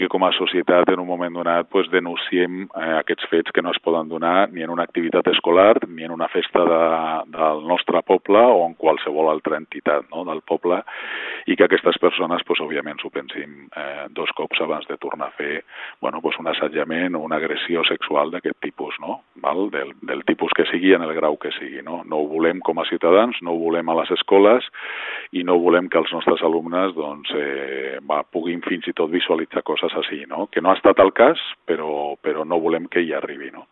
i com a societat en un moment donat denunciem aquests fets que no es poden donar ni en una activitat escolar ni en una festa del nostre poble o en qualsevol altra entitat del poble, i que aquestes persones òbviament s'ho pensin dos cops abans de tornar a fer un assetjament o una agressió sexual d'aquest tipus, del tipus que sigui en el grau que sigui. No ho volem com a ciutadans, no ho volem a les escoles i no volem que els nostres alumnes puguin fins i tot visualitzar coses així, que no ha estat el cas, però no volem que hi arribi.